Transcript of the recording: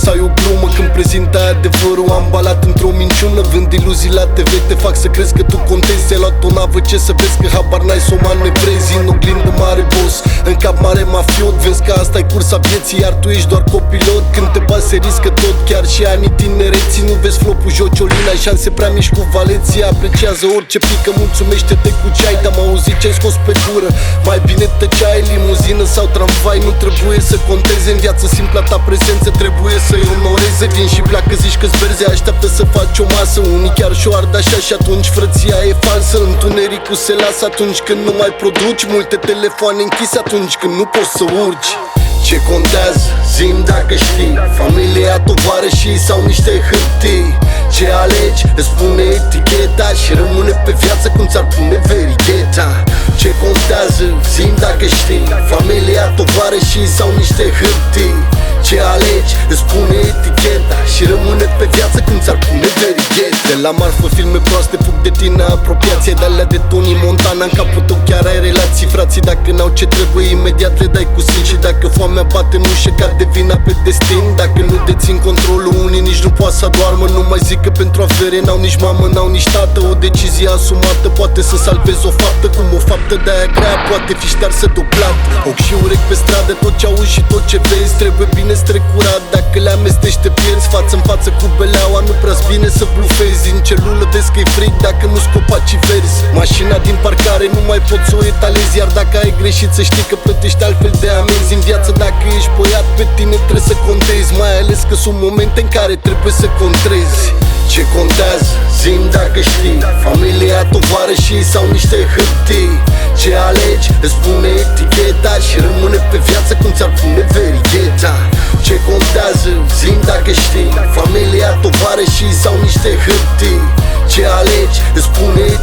sau e o glumă? Când prezintă adevărul ambalat într-o minciună. Vând iluzii la TV, te fac să crezi că tu contezi. Ți-ai luat o navă, ce să vezi că habar n-ai, s-o manevrezi. În oglindă mare boss, în cap mare mafiot. Vezi că asta e cursa vieții, iar tu ești doar copilot. Când te bați se riscă tot, chiar și anii tinereții. Nu vezi flopul Jociolin, ai șanse prea mici cu Valencia. Apreciază orice pică, mulțumește-te cu ceai. Te-am auzit ce-ai scos pe gură, mai bine tăceai. Limuzină sau tramvai, nu trebuie să conteze în viață. Simpla ta prezență trebuie să-i onoreze. Vin și pleacă, zici că-ți verze, așteaptă să faci o masă. Unii chiar și-o ard așa și atunci frăția e falsă. Întunericul se lasă atunci când nu mai produci. Multe telefoane închise atunci când nu poți să urci. Ce contează? Zi-mi dacă știi. Familia, tovarășii sau niște hârtii? Ce alegi? Îți pune eticheta și rămâne pe viață cum ți-ar pune verigheta. Ce contează? Zi-mi dacă știi. Familia, tovarășii sau niște hârtii? Ce alegi? Îți pune eticheta și rămâne pe viață cum ți-ar pune verigheta. De la marfă filme proaste fug de tine, apropiație de alea de Tony Montana. În capul tău chiar ai relații, frații dacă n-au ce trebuie imediat le dai cu sin. Și dacă foamea bate nu ușă, cade vina pe destin. Dacă nu dețin controlul, unii nici nu poate să adoarmă. Nu mai zic că pentru avere n-au nici mamă, n-au nici tată. O decizie asumată poate să salvezi o faptă, cum o faptă de-aia grea poate fi ștearsă de o plată. Ochi și urechi pe stradă, tot ce auzi și tot ce vezi trebuie bine strecurat. Dacă le amesteci te pierzi, față în față cu beleaua, nu prea-ți bine să blufezi. În celulă vezi că-i frig dacă nu-s copacii verzi. Mașina din parcare nu mai poți să o etalezi, iar dacă ai greșit să știi că plătești altfel de amenzi. În viață dacă ești băiat, pe tine trebuie să contezi, mai ales că sunt momente în care trebuie să contrezi. Ce contează? Zi-mi dacă știi. Familia, tovarășii sau niște hârtii? Ce alegi? Îți pune eticheta și rămâne pe viață cum ți-ar pune verigheta. Ce contează? Zi-mi dacă știi. Familia, tovarășii sau niște hârtii? Ce alegi? Îți pune